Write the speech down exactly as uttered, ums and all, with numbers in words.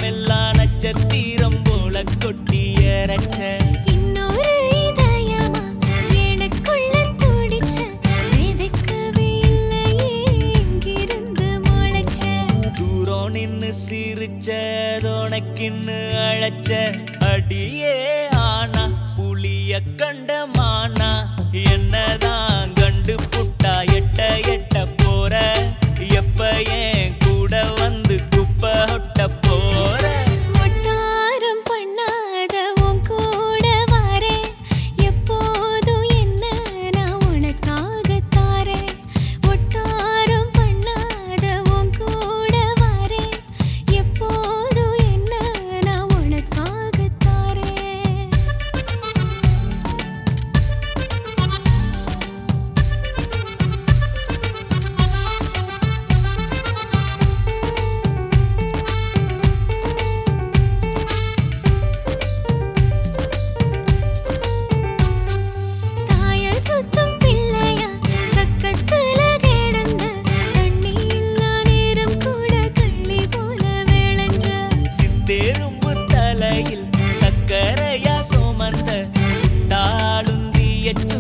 எல்லாம் நட்சத்திரம் போல கொட்டி இறச்ச இன்னொரு இதயமா எனக்குள்ள துடிச்ச விதைக்கவே இல்லையே எங்கிருந்து முளைச்ச தூரம் நின்னு சிரிச்ச உனக்கின்னு அழைச்ச அடியே ஆனா புளிய கண்ட மானா என்னதான் கண்டு புட்டா எட்ட எட்ட போற எப்ப ஏன் கூட வந்து குப்பை ஒட்ட போற ஒட்டாரம் பண்ணாத உன் கூட வரேன் எப்போதும் என்ன நான் உனக்காக தாரேன் ஒட்டாரம் பண்ணாத உன் கூட வரேன் எப்போதும் என்ன நான் உனக்காக தாரேன் தாய சுத்தம் பிள்ளையா பக்கத்துல கிடந்த தண்ணி இல்லா நேரம் கூட கள்ளி போல விளைஞ்ச சித்தெரும்பு தலையில் சக்கரையா சுமந்த சுட்டாளுந்திய